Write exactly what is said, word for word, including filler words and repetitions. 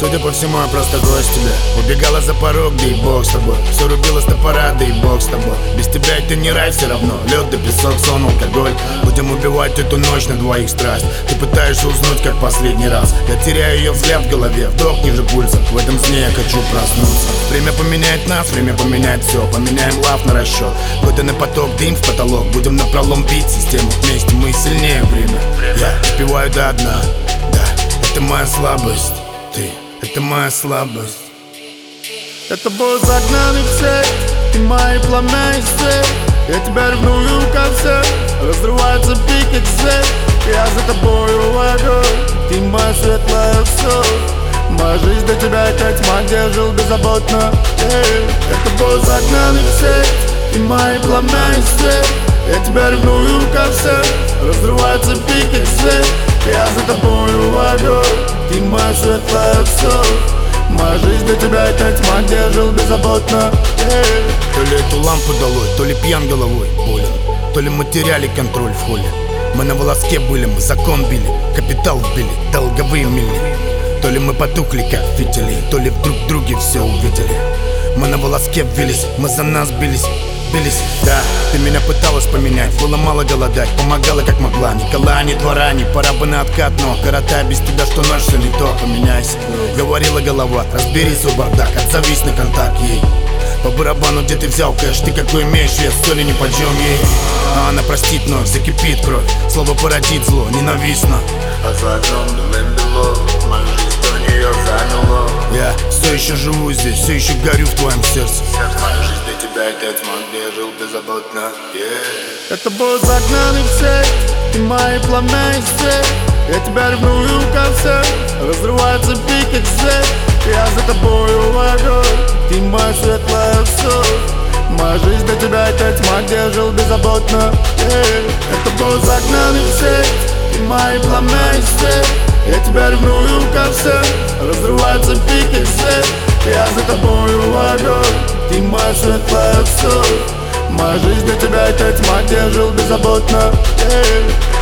Судя по всему, я просто гость тебя. Убегала за порог, да и бог с тобой. Все рубила с топора, да и бог с тобой. Без тебя это не рай все равно. Лед да песок, сон, алкоголь. Будем убивать эту ночь на двоих страсть. Ты пытаешься уснуть, как последний раз. Я теряю ее взгляд в голове, вдох ниже пульса. В этом сне я хочу проснуться. Время поменяет нас, время поменяет все. Поменяем лав на расчет. Годы на поток, дым в потолок. Будем напролом бить систему. Вместе мы сильнее время. Я успеваю до дна. Да, это моя слабость. Ты, это моя слабость. Это бой загнанный в сеть, и мои пламя из цепь. Я тебя ревную ко всем, разрывается пикет цепь. Я за тобою огонь, ты моя светлая все. Моя жизнь до тебя это тьма, где жил беззаботно. Эй. Это бой загнанный в сеть, и мои пламя из цепь. Я тебя ревную ко всем, разрывается пикет цепь. Я за тобою огонь, ты моя светлая все. Моя жизнь для тебя это тьма, где жил беззаботно. Эй. То ли эту лампу долой, то ли пьян головой болен. То ли мы теряли контроль в холле. Мы на волоске были, мы закон били, капитал вбили, долговые мили. То ли мы потухли, как фитили, то ли вдруг друге все увидели. Мы на волоске ввились, мы за нас бились. Бились, да, ты меня пыталась поменять. Было мало голодать, помогала как могла. Ни кола, ни двора, ни пора бы на откат. Но коротая без тебя, что ночь, все не то. Поменяйся, говорила голова. Разбери свой бардак, отзовись на контакт ей. По барабану, где ты взял кэш, ты какой имеешь вес, соли не пойдем ей. А она простит вновь, закипит кровь. Слово породит зло, ненавистно. А за окном дым бело, мою жизнь до нее заняло. Я все еще живу здесь, все еще горю в твоем сердце. Моя жизнь для тебя это тьма, где я жил беззаботно. Yeah. Это бой загнанный в сеть, и мои пламя из цепь. Я тебя ревную ко всем, разрывается пикет цепь. Я за тобою огонь, ты моя светлая все. Моя жизнь для тебя это тьма, где я жил беззаботно. Yeah. Это бой загнанный в сеть, и мои пламя из цепь. Я тебя ревную ко всем, разрывается пикет цепь. Я за тобою огонь, ты моя светлая все. Моя жизнь для тебя это тьма, где я жил беззаботно. Yeah.